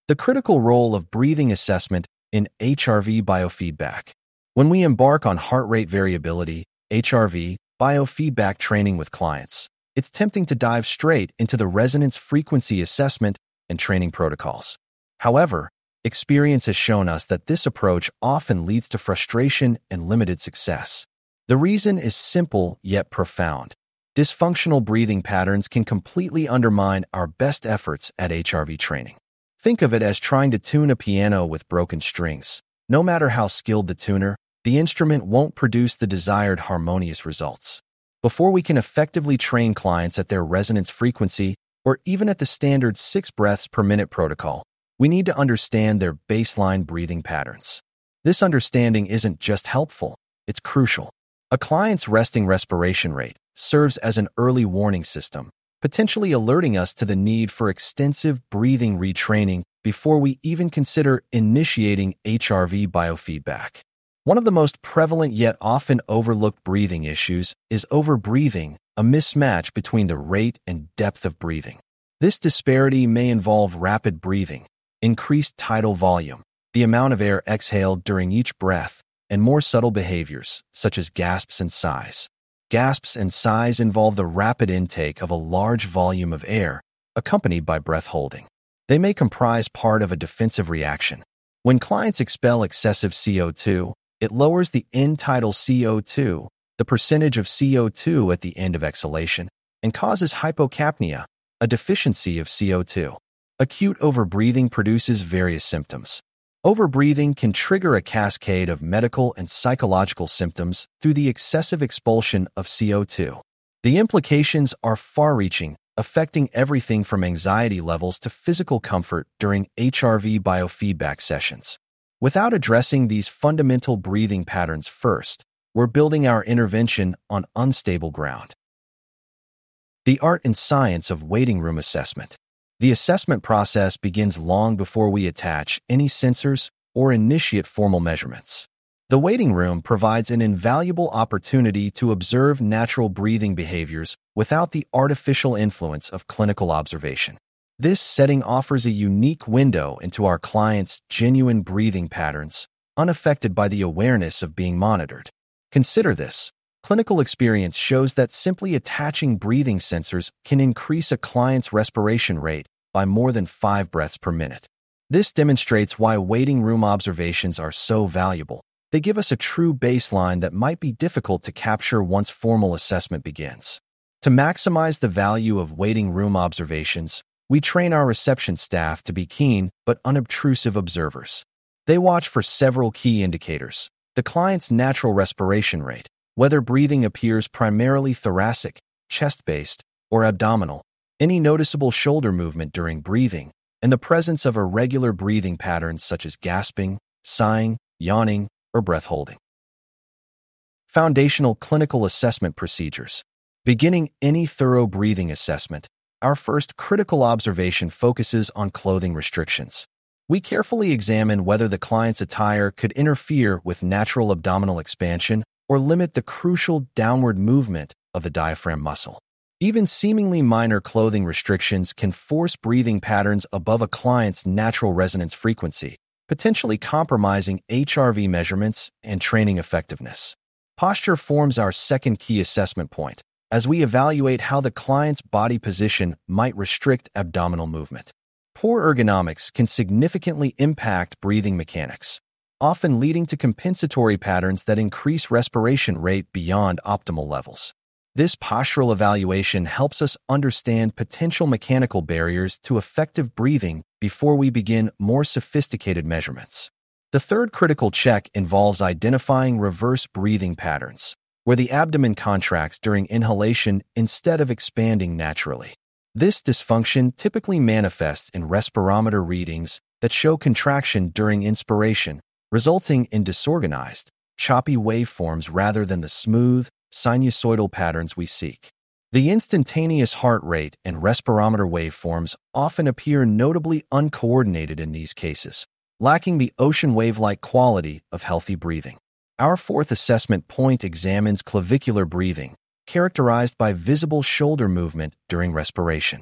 The critical role of breathing assessment in HRV biofeedback. When we embark on heart rate variability, HRV, biofeedback training with clients, it's tempting to dive straight into the resonance frequency assessment and training protocols. However, experience has shown us that this approach often leads to frustration and limited success. The reason is simple yet profound. Dysfunctional breathing patterns can completely undermine our best efforts at HRV training. Think of it as trying to tune a piano with broken strings. No matter how skilled the tuner, the instrument won't produce the desired harmonious results. Before we can effectively train clients at their resonance frequency or even at the standard 6 breaths per minute protocol, we need to understand their baseline breathing patterns. This understanding isn't just helpful, it's crucial. A client's resting respiration rate serves as an early warning system, potentially alerting us to the need for extensive breathing retraining before we even consider initiating HRV biofeedback. One of the most prevalent yet often overlooked breathing issues is overbreathing, a mismatch between the rate and depth of breathing. This disparity may involve rapid breathing, increased tidal volume, the amount of air exhaled during each breath, and more subtle behaviors, such as gasps and sighs. Gasps and sighs involve the rapid intake of a large volume of air, accompanied by breath holding. They may comprise part of a defensive reaction. When clients expel excessive CO2, it lowers the end-tidal CO2, the percentage of CO2 at the end of exhalation, and causes hypocapnia, a deficiency of CO2. Acute overbreathing produces various symptoms. Overbreathing can trigger a cascade of medical and psychological symptoms through the excessive expulsion of CO2. The implications are far-reaching, affecting everything from anxiety levels to physical comfort during HRV biofeedback sessions. Without addressing these fundamental breathing patterns first, we're building our intervention on unstable ground. The art and science of waiting room assessment. The assessment process begins long before we attach any sensors or initiate formal measurements. The waiting room provides an invaluable opportunity to observe natural breathing behaviors without the artificial influence of clinical observation. This setting offers a unique window into our clients' genuine breathing patterns, unaffected by the awareness of being monitored. Consider this. Clinical experience shows that simply attaching breathing sensors can increase a client's respiration rate by more than 5 breaths per minute. This demonstrates why waiting room observations are so valuable. They give us a true baseline that might be difficult to capture once formal assessment begins. To maximize the value of waiting room observations, we train our reception staff to be keen but unobtrusive observers. They watch for several key indicators: the client's natural respiration rate, whether breathing appears primarily thoracic, chest-based, or abdominal, any noticeable shoulder movement during breathing, and the presence of irregular breathing patterns such as gasping, sighing, yawning, or breath holding. Foundational clinical assessment procedures. Beginning any thorough breathing assessment, our first critical observation focuses on clothing restrictions. We carefully examine whether the client's attire could interfere with natural abdominal expansion or limit the crucial downward movement of the diaphragm muscle. Even seemingly minor clothing restrictions can force breathing patterns above a client's natural resonance frequency, potentially compromising HRV measurements and training effectiveness. Posture forms our second key assessment point, as we evaluate how the client's body position might restrict abdominal movement. Poor ergonomics can significantly impact breathing mechanics, often leading to compensatory patterns that increase respiration rate beyond optimal levels. This postural evaluation helps us understand potential mechanical barriers to effective breathing before we begin more sophisticated measurements. The third critical check involves identifying reverse breathing patterns, where the abdomen contracts during inhalation instead of expanding naturally. This dysfunction typically manifests in respirometer readings that show contraction during inspiration, resulting in disorganized, choppy waveforms rather than the smooth, sinusoidal patterns we seek. The instantaneous heart rate and respirometer waveforms often appear notably uncoordinated in these cases, lacking the ocean wave-like quality of healthy breathing. Our fourth assessment point examines clavicular breathing, characterized by visible shoulder movement during respiration.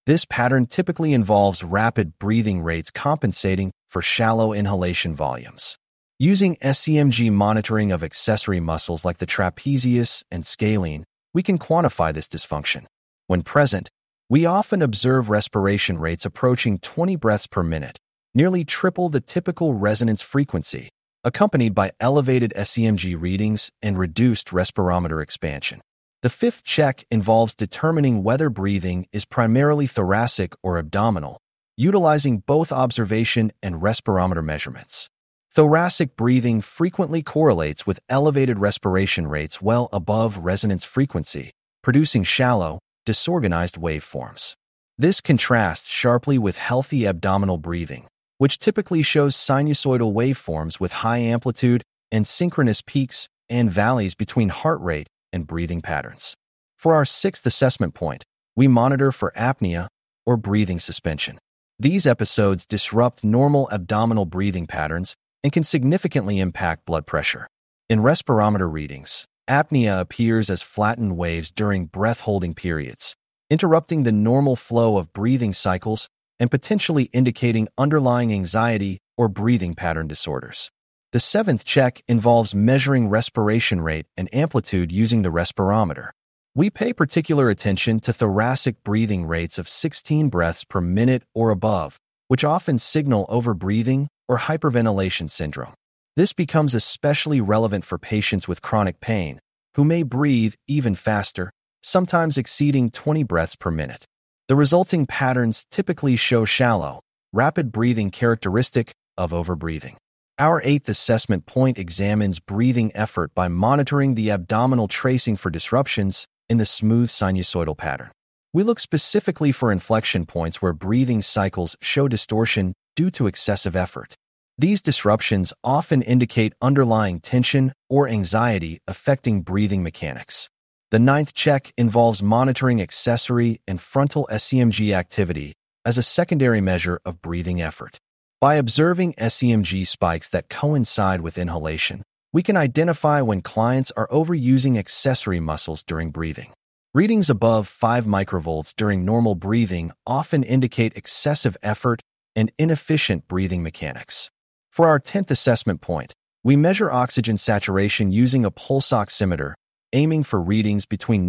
This pattern typically involves rapid breathing rates compensating for shallow inhalation volumes. Using SEMG monitoring of accessory muscles like the trapezius and scalene, we can quantify this dysfunction. When present, we often observe respiration rates approaching 20 breaths per minute, nearly triple the typical resonance frequency, accompanied by elevated SEMG readings and reduced respirometer expansion. The fifth check involves determining whether breathing is primarily thoracic or abdominal, utilizing both observation and respirometer measurements. Thoracic breathing frequently correlates with elevated respiration rates well above resonance frequency, producing shallow, disorganized waveforms. This contrasts sharply with healthy abdominal breathing, which typically shows sinusoidal waveforms with high amplitude and synchronous peaks and valleys between heart rate and breathing patterns. For our sixth assessment point, we monitor for apnea or breathing suspension. These episodes disrupt normal abdominal breathing patterns and can significantly impact blood pressure. In respirometer readings, apnea appears as flattened waves during breath-holding periods, interrupting the normal flow of breathing cycles and potentially indicating underlying anxiety or breathing pattern disorders. The seventh check involves measuring respiration rate and amplitude using the respirometer. We pay particular attention to thoracic breathing rates of 16 breaths per minute or above, which often signal overbreathing or hyperventilation syndrome. This becomes especially relevant for patients with chronic pain, who may breathe even faster, sometimes exceeding 20 breaths per minute. The resulting patterns typically show shallow, rapid breathing characteristic of overbreathing. Our eighth assessment point examines breathing effort by monitoring the abdominal tracing for disruptions in the smooth sinusoidal pattern. We look specifically for inflection points where breathing cycles show distortion due to excessive effort. These disruptions often indicate underlying tension or anxiety affecting breathing mechanics. The ninth check involves monitoring accessory and frontal SEMG activity as a secondary measure of breathing effort. By observing SEMG spikes that coincide with inhalation, we can identify when clients are overusing accessory muscles during breathing. Readings above 5 microvolts during normal breathing often indicate excessive effort and inefficient breathing mechanics. For our 10th assessment point, we measure oxygen saturation using a pulse oximeter, aiming for readings between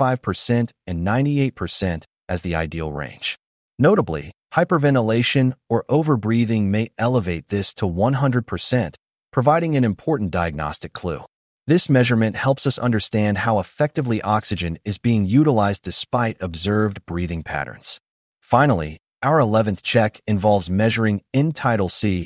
95% and 98% as the ideal range. Notably, hyperventilation or overbreathing may elevate this to 100%, providing an important diagnostic clue. This measurement helps us understand how effectively oxygen is being utilized despite observed breathing patterns. Finally, our 11th check involves measuring end-tidal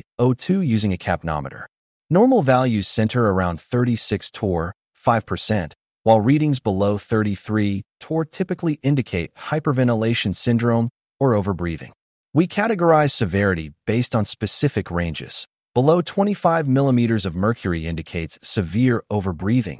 CO2 using a capnometer. Normal values center around 36 torr, 5%, while readings below 33 torr typically indicate hyperventilation syndrome or overbreathing. We categorize severity based on specific ranges. Below 25 millimeters of mercury indicates severe overbreathing.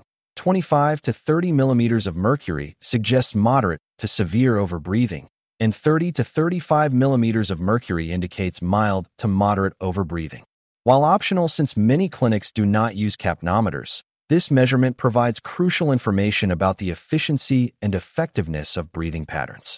25 to 30 millimeters of mercury suggests moderate to severe overbreathing, and 30 to 35 millimeters of mercury indicates mild to moderate overbreathing. While optional since many clinics do not use capnometers, this measurement provides crucial information about the efficiency and effectiveness of breathing patterns.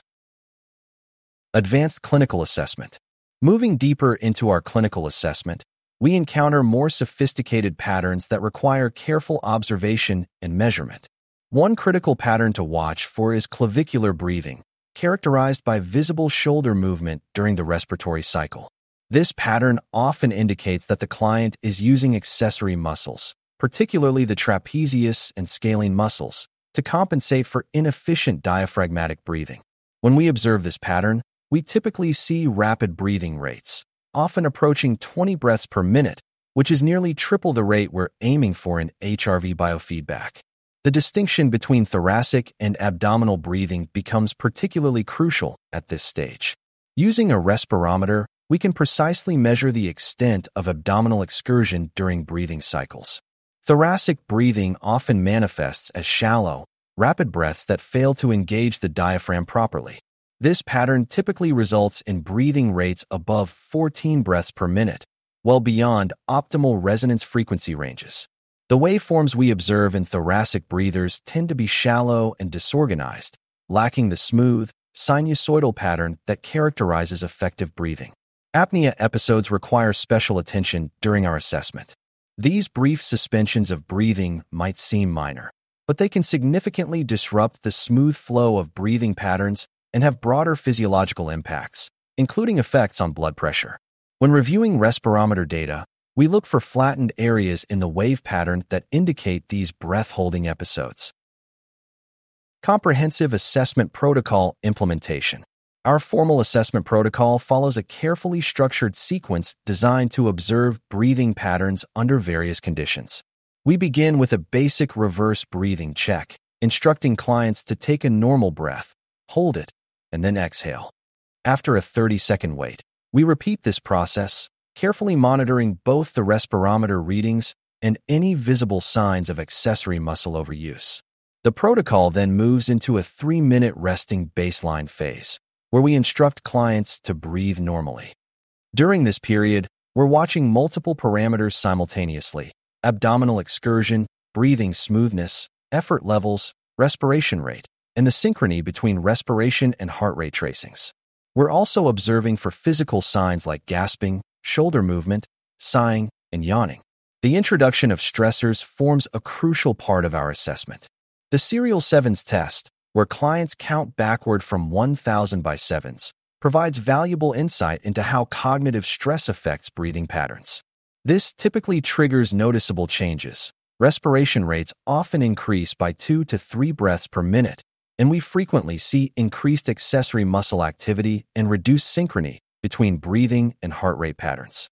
Advanced clinical assessment. Moving deeper into our clinical assessment, we encounter more sophisticated patterns that require careful observation and measurement. One critical pattern to watch for is clavicular breathing, characterized by visible shoulder movement during the respiratory cycle. This pattern often indicates that the client is using accessory muscles, particularly the trapezius and scalene muscles, to compensate for inefficient diaphragmatic breathing. When we observe this pattern, we typically see rapid breathing rates, often approaching 20 breaths per minute, which is nearly triple the rate we're aiming for in HRV biofeedback. The distinction between thoracic and abdominal breathing becomes particularly crucial at this stage. Using a respirometer, we can precisely measure the extent of abdominal excursion during breathing cycles. Thoracic breathing often manifests as shallow, rapid breaths that fail to engage the diaphragm properly. This pattern typically results in breathing rates above 14 breaths per minute, well beyond optimal resonance frequency ranges. The waveforms we observe in thoracic breathers tend to be shallow and disorganized, lacking the smooth, sinusoidal pattern that characterizes effective breathing. Apnea episodes require special attention during our assessment. These brief suspensions of breathing might seem minor, but they can significantly disrupt the smooth flow of breathing patterns and have broader physiological impacts, including effects on blood pressure. When reviewing respirometer data, we look for flattened areas in the wave pattern that indicate these breath-holding episodes. Comprehensive Assessment Protocol Implementation. Our formal assessment protocol follows a carefully structured sequence designed to observe breathing patterns under various conditions. We begin with a basic reverse breathing check, instructing clients to take a normal breath, hold it, and then exhale. After a 30-second wait, we repeat this process, carefully monitoring both the respirometer readings and any visible signs of accessory muscle overuse. The protocol then moves into a 3-minute resting baseline phase, where we instruct clients to breathe normally. During this period, we're watching multiple parameters simultaneously: abdominal excursion, breathing smoothness, effort levels, respiration rate, and the synchrony between respiration and heart rate tracings. We're also observing for physical signs like gasping, shoulder movement, sighing, and yawning. The introduction of stressors forms a crucial part of our assessment. The Serial Sevens test, where clients count backward from 1,000 by sevens, provides valuable insight into how cognitive stress affects breathing patterns. This typically triggers noticeable changes. Respiration rates often increase by 2 to 3 breaths per minute, and we frequently see increased accessory muscle activity and reduced synchrony between breathing and heart rate patterns.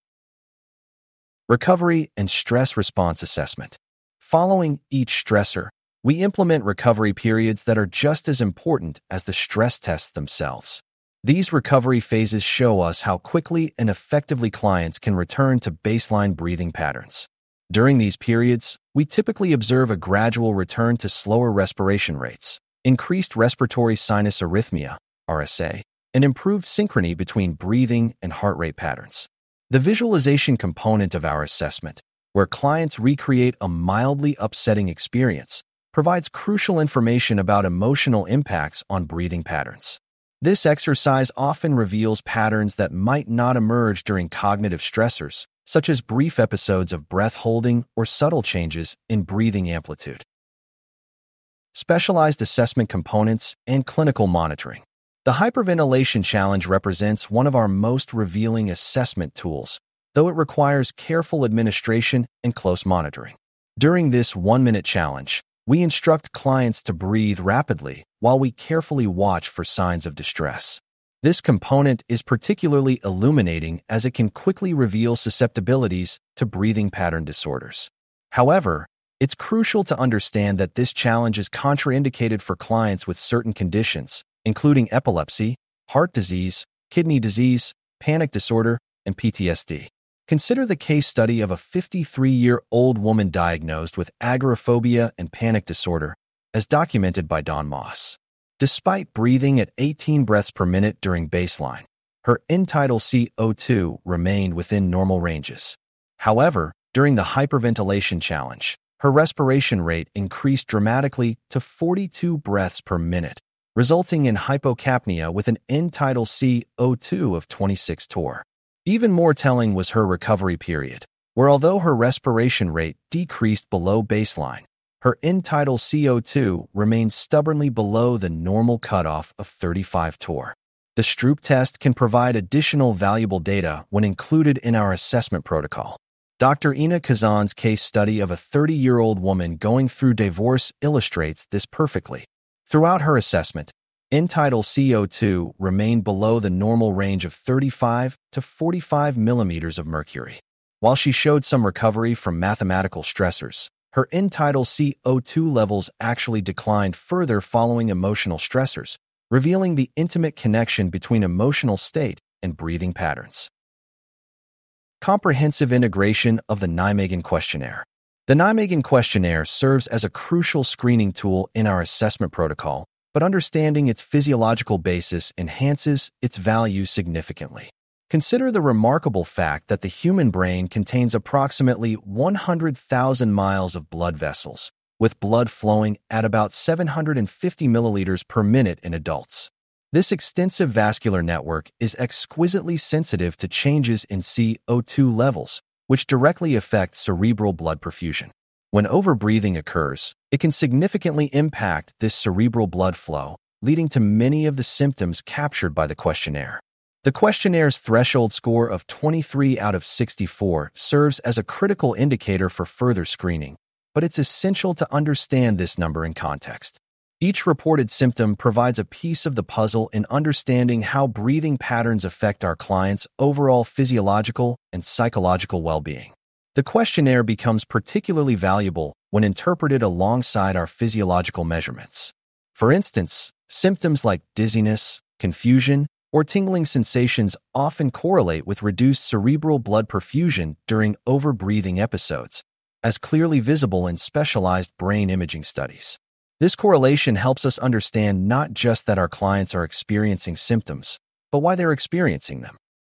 Recovery and Stress Response Assessment. Following each stressor, we implement recovery periods that are just as important as the stress tests themselves. These recovery phases show us how quickly and effectively clients can return to baseline breathing patterns. During these periods, we typically observe a gradual return to slower respiration rates, increased respiratory sinus arrhythmia, RSA, and improved synchrony between breathing and heart rate patterns. The visualization component of our assessment, where clients recreate a mildly upsetting experience, provides crucial information about emotional impacts on breathing patterns. This exercise often reveals patterns that might not emerge during cognitive stressors, such as brief episodes of breath holding or subtle changes in breathing amplitude. Specialized assessment components and clinical monitoring. The Hyperventilation Challenge represents one of our most revealing assessment tools, though it requires careful administration and close monitoring. During this 1-minute challenge, we instruct clients to breathe rapidly while we carefully watch for signs of distress. This component is particularly illuminating as it can quickly reveal susceptibilities to breathing pattern disorders. However, it's crucial to understand that this challenge is contraindicated for clients with certain conditions, including epilepsy, heart disease, kidney disease, panic disorder, and PTSD. Consider the case study of a 53-year-old woman diagnosed with agoraphobia and panic disorder, as documented by Don Moss. Despite breathing at 18 breaths per minute during baseline, her end-tidal CO2 remained within normal ranges. However, during the hyperventilation challenge, her respiration rate increased dramatically to 42 breaths per minute, resulting in hypocapnia with an end-tidal CO2 of 26 torr. Even more telling was her recovery period, where although her respiration rate decreased below baseline, her end-tidal CO2 remained stubbornly below the normal cutoff of 35 torr. The Stroop test can provide additional valuable data when included in our assessment protocol. Dr. Ina Kazan's case study of a 30-year-old woman going through divorce illustrates this perfectly. Throughout her assessment, end-tidal CO2 remained below the normal range of 35 to 45 millimeters of mercury. While she showed some recovery from mathematical stressors, her end-tidal CO2 levels actually declined further following emotional stressors, revealing the intimate connection between emotional state and breathing patterns. Comprehensive integration of the Nijmegen Questionnaire. The Nijmegen Questionnaire serves as a crucial screening tool in our assessment protocol, but understanding its physiological basis enhances its value significantly. Consider the remarkable fact that the human brain contains approximately 100,000 miles of blood vessels, with blood flowing at about 750 milliliters per minute in adults. This extensive vascular network is exquisitely sensitive to changes in CO2 levels, which directly affect cerebral blood perfusion. When overbreathing occurs, it can significantly impact this cerebral blood flow, leading to many of the symptoms captured by the questionnaire. The questionnaires threshold score of 23 out of 64 serves as a critical indicator for further screening, but it's essential to understand this number in context. Each reported symptom provides a piece of the puzzle in understanding how breathing patterns affect our clients' overall physiological and psychological well-being. The questionnaire becomes particularly valuable when interpreted alongside our physiological measurements. For instance, symptoms like dizziness, confusion, or tingling sensations often correlate with reduced cerebral blood perfusion during overbreathing episodes, as clearly visible in specialized brain imaging studies. This correlation helps us understand not just that our clients are experiencing symptoms, but why they're experiencing them.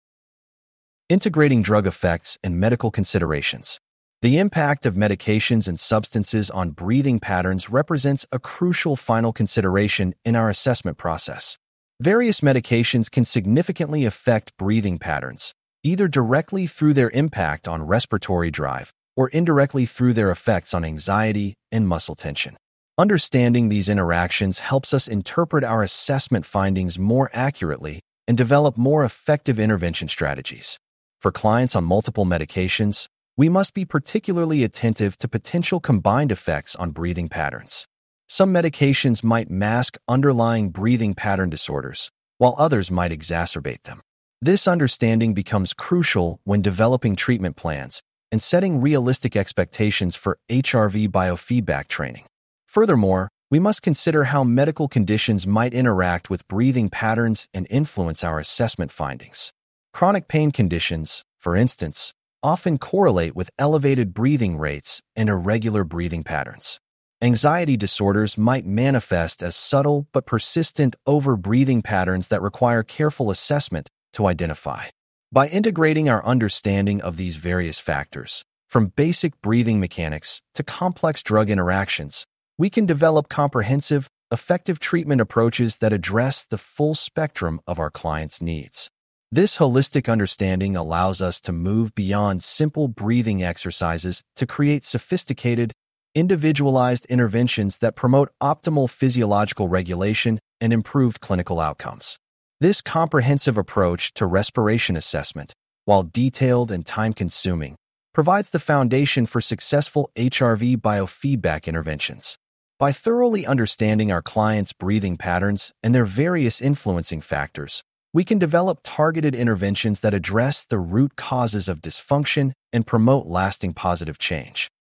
Integrating drug effects and medical considerations. The impact of medications and substances on breathing patterns represents a crucial final consideration in our assessment process. Various medications can significantly affect breathing patterns, either directly through their impact on respiratory drive or indirectly through their effects on anxiety and muscle tension. Understanding these interactions helps us interpret our assessment findings more accurately and develop more effective intervention strategies. For clients on multiple medications, we must be particularly attentive to potential combined effects on breathing patterns. Some medications might mask underlying breathing pattern disorders, while others might exacerbate them. This understanding becomes crucial when developing treatment plans and setting realistic expectations for HRV biofeedback training. Furthermore, we must consider how medical conditions might interact with breathing patterns and influence our assessment findings. Chronic pain conditions, for instance, often correlate with elevated breathing rates and irregular breathing patterns. Anxiety disorders might manifest as subtle but persistent overbreathing patterns that require careful assessment to identify. By integrating our understanding of these various factors, from basic breathing mechanics to complex drug interactions, we can develop comprehensive, effective treatment approaches that address the full spectrum of our clients' needs. This holistic understanding allows us to move beyond simple breathing exercises to create sophisticated, individualized interventions that promote optimal physiological regulation and improved clinical outcomes. This comprehensive approach to respiration assessment, while detailed and time-consuming, provides the foundation for successful HRV biofeedback interventions. By thoroughly understanding our clients' breathing patterns and their various influencing factors, we can develop targeted interventions that address the root causes of dysfunction and promote lasting positive change.